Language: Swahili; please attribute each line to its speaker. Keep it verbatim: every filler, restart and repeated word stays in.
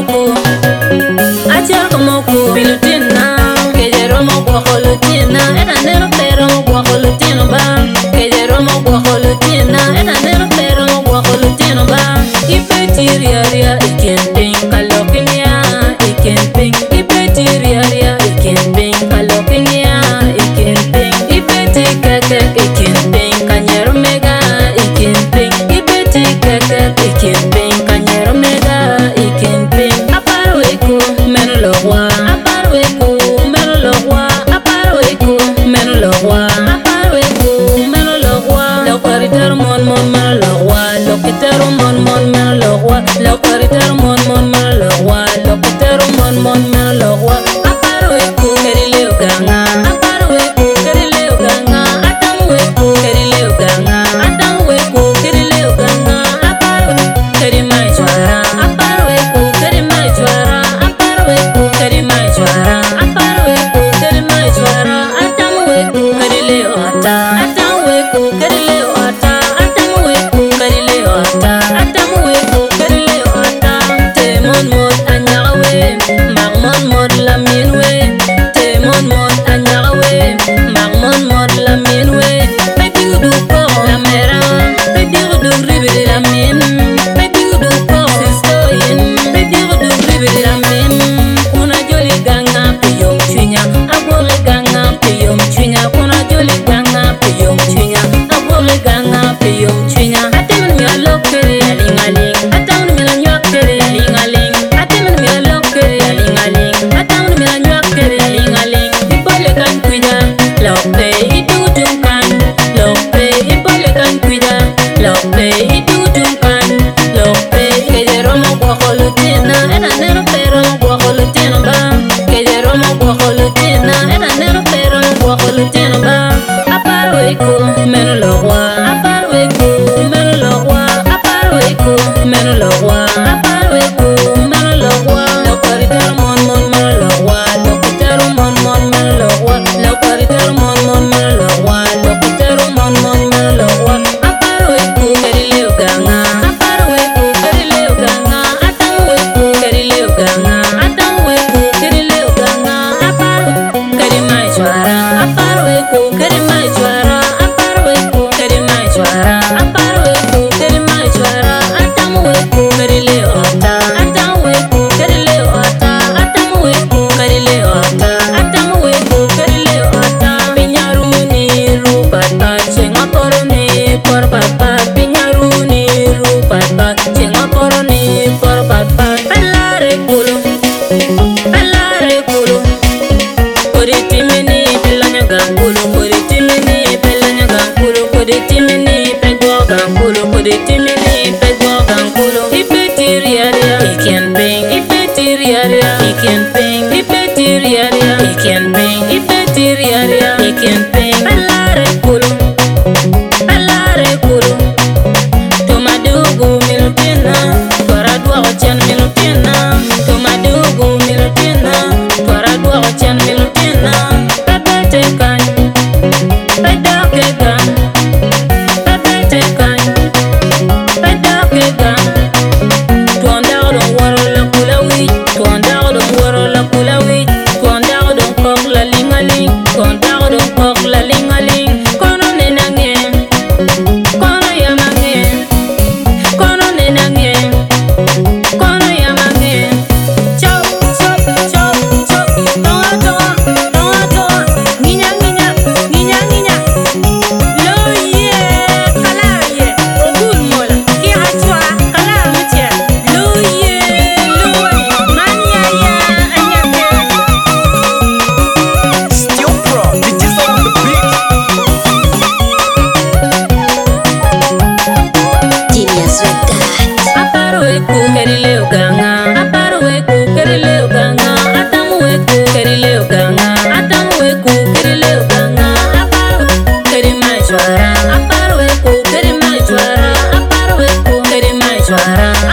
Speaker 1: moko achel ko moko pilutina kejero mo kwa holutina ena nero pero mo kwa holutino ba kejero mo kwa holutina ena nero pero mo kwa holutino ba ipetiria ria ikending kalokinia ikending ipetiria ria ikending kalokinia ikending ipeti keke ikending kanyero mega ikending ipeti keke ikending kanyero mega ikending aparweko meno logwa aparweko meno logwa aparweko meno logwa aparweko meno logwa lokaritar mon mon meno logwa lokitar mon mon meno logwa lokaritar mon mon meno logwa lokitar mon mon meno logwa aparweko kerileo ganga aparweko kerileo ganga atamweko kerileo ganga atamweko kerileo ganga aparweko kerimai chwara aparweko kerimai chwara aparweko kerimai chwara aparweko kerimai chwara atamweko kerileo ata atamweko kerileo ata atamweko kerileo ata atamweko kerileo ata temon mod anyawe magmon mod laminwe temon mod anyawe magmon mod laminwe pedigu ko lamera pedigu ribiri lamin pedigu ko sistoyin pedigu ribiri lamin kuna joli ganga piyom chinya abole ganga piyom chinya kuna joli ganga piyom chinya abole ganga piyom chinya atemen mi alokere alingaling atamen mi anyakere alingaling atemen mi alokere alingaling atamen mi anyakere alingaling ibole kan kuida lokpe idutum kan lokpe ibole kan kuida lokpe idutum kan lokpe kejero mo kwa holutina ena nero pero mo kwa holutina ba kejero mo kwa holutina ena nero pero mo kwa holutina ba aparweko meno logwa aparweko meno logwa aparweko meno logwa aparweko meno logwa lokaritar mon mon meno logwa lokaritar mon mon meno logwa lokaritar mon mon meno logwa lokaritar mon mon meno logwa aparweko kerileo ganga aparweko kerileo ganga atamweko kerileo ganga atamweko kerileo ganga aparweko kerimai chwara aparweko kerimai chwara aparweko kerimai chwara aparweko kerimai chwara atamweko kerileo ata atamweko kerileo ata atamweko kerileo ata atamweko kerileo ata pinyaruni rupata chenga koroni por papa pinyaruni rupata chenga koroni por papa pelare kulo pelare kulo Koditimini pelanya gangulu koditimini pelanya gangulu koditimini pegwa gangulu koditimini pegwa gangulu ipetiriaria iken ping ipetiriaria iken ping ipetiriaria iken ping ipetiriaria iken ping pelare kulu pelare kulu tomadugu minutina toradwa ochan minutina tomadugu minutina toradwa ochan minutina pepete kan pedake kan pepete kan pedake kan tuandaro waro la kulawi tuandaro waro la kulawi tuandaro kok la lingaling tuandaro kok la lingaling kono nenange kono yamange kono nenange kono yamange chop chop chop chop tonga tonga tonga tonga nginya nginya nginya nginya lo ye kala ye ogul mola ki hachwa kala mutia lo ye lo mania ya anyake
Speaker 2: Still Pro, the just on the beat.
Speaker 3: Genius Records.
Speaker 1: aparweko kerileo ganga aparweko kerileo ganga atamweko kerileo ganga atamweko kerileo ganga aparweko kerimai chwara aparweko kerimai chwara aparweko kerimai chwara